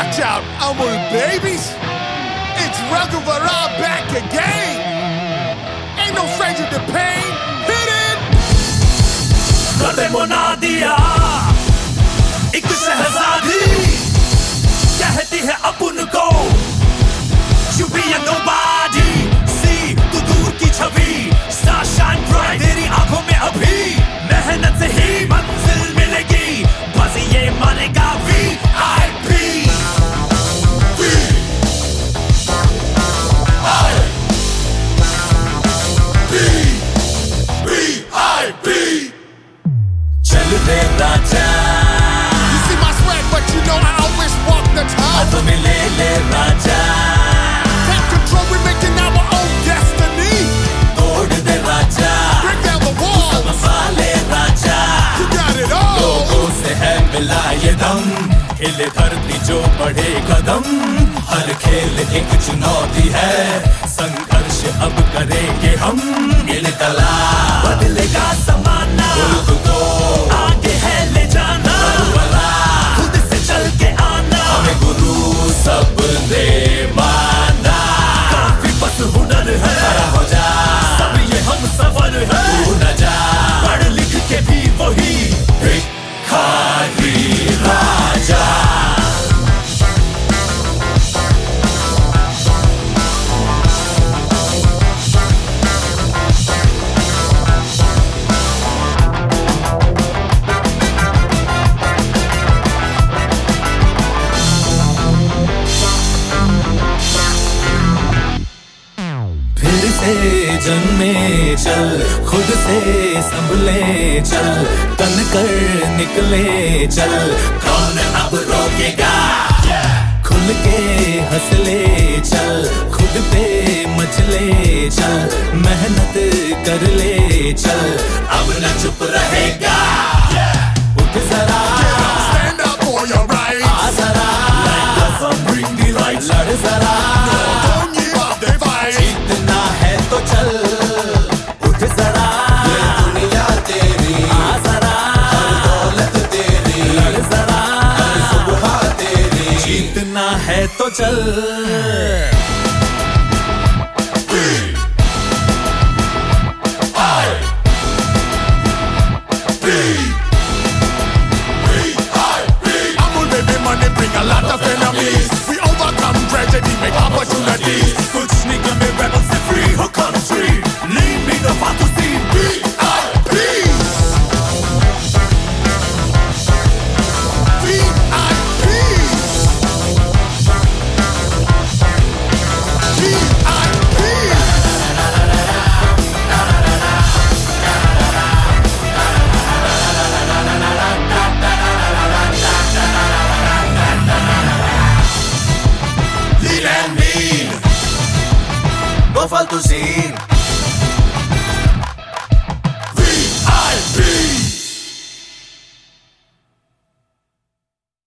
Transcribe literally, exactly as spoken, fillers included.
Watch out, Amul babies. It's Raghuvara back again. Ain't no stranger to pain. Hit it. कदे मुना दिया एक शहजादी कहती है अपन को You be a nobody. See तू दूर की छवि Star shine bright तेरी आंखों में अभी मेहनत से ही मंजिल मिलेगी बस ये मानेगा V I P V I P V I P चल रे राजा You see my swag, but you know I always walk the talk. हाथों में ले ले राजा Take control, we're making our own destiny. तोड़ दे राजा Break down the walls. मसाले राजा You got it all. लोगों से है मिला ये दम हिले धरती जो बढ़े कदम हर खेल एक चुनौती है संघर्ष अब करेंगे हम इनकला बदलेगा जमाना मुल्क को आगे है ले जाना खुद से चल के आना हमें गुरु सबने माना काफी बस हुनर है खड़ा हो जा सब ये हम सफर है तू न जा पढ़ लिख के भी वही भिखारी राजा फिर से जन्मे चल खुद से संभले चल तन कर निकले चल कौन अब रोकेगा खुल के हंसले चल खुद पे मचले चल मेहनत कर ले चल अब न चुप रहेगा उठ जरा Stand up for your rights. आ जरा Light the sun, bring the light लड़ जरा Don't give up the fight. जीतना है तो चल उठ जरा ये दुनिया तेरी आ जरा हर दौलत तेरी लड़ जरा हर सुबह तेरी जीतना है तो चल Amul baby money bring a lot of enemies. We overcome tragedy, make opportunities. कुछ नहीं कमे rebel से free हो country lead me the path to see V I P V I P V I P lean and mean no फालतू scene